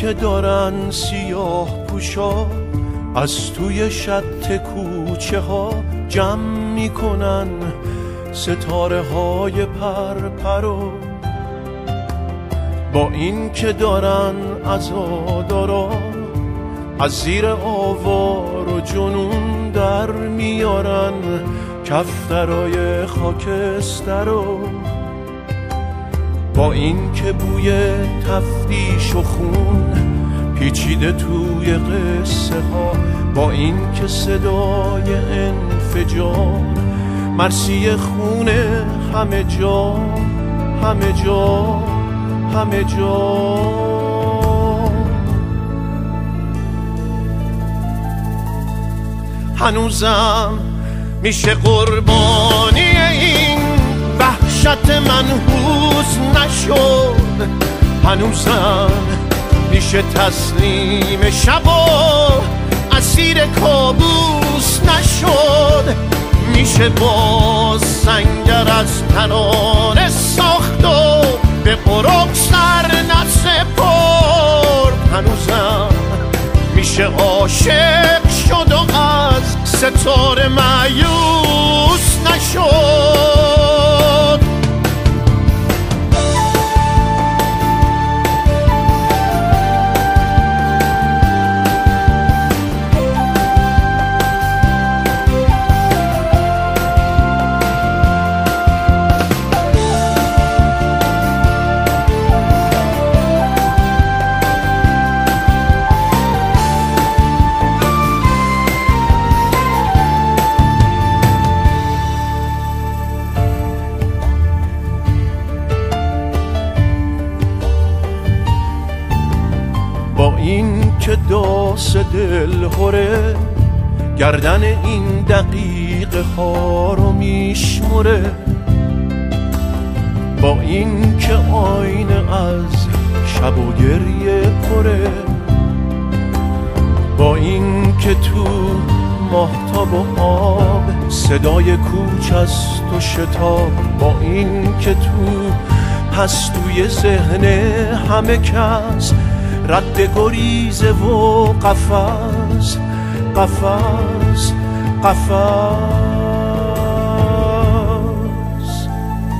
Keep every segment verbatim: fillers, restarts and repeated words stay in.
که دارن سیاه پوشا از توی شط کوچه ها جمع میکنن ستاره های پر پرو، با این که دارن عزادارا از زیر آوار و جنون در میارن کفترای خاکسترو، با این که بوی تفتیش و خون پیچیده توی قصه ها، با این که صدای انفجار مرسی خونه همه جا همه جا همه جا. هنوزم میشه قربانی این وحشت منحوس نشد، هنوزم میشه تسلیم شب و اسیر کابوس نشد، میشه باز سنگر از ترانه ساخت و به قرق سر نسپرد، هنوزم میشه عاشق شد و از ستاره مایوس نشد. با این که داس دل هره گردن این دقیقه ها رو میشمره، با این که آینه از شب و گریه پره، با این که تو ماهتاب و آب صدای کوچ است و شتاب، با این که تو پستوی ذهن همه کس رد گریزه و قفس قفس قفس.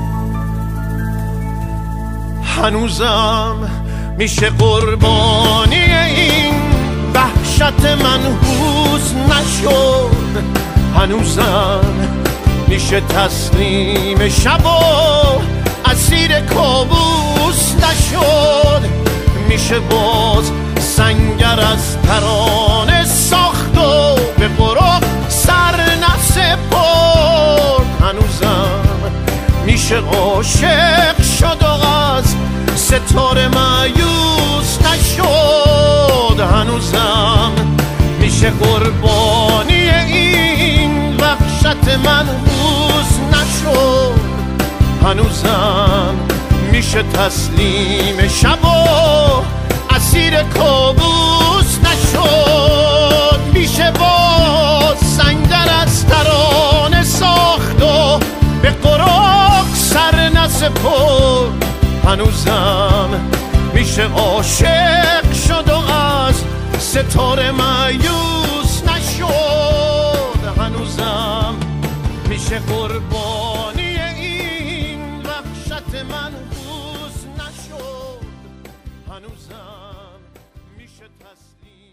هنوزم میشه قربانی این وحشت منحوس نشد، هنوزم میشه تسلیم شب و اسیر کابوس نشد، میشه باز سنگر از ترانه ساخت و به قرق سر نسپرد، هنوزم میشه عاشق شد و از ستاره مایوس نشد، هنوزم میشه قربانی این وحشت منحوس نشد، هنوزم میشه تسلیم شب و اسیر کابوس نشد، میشه باز سنگر از ترانه ساخت و به قرق سر نسپرد، هنوزم میشه عاشق شد و از ستاره مایوس نشد، هنوزم میشه قربانی این وحشت منحوس نشد، هنوزم میشه تسلیم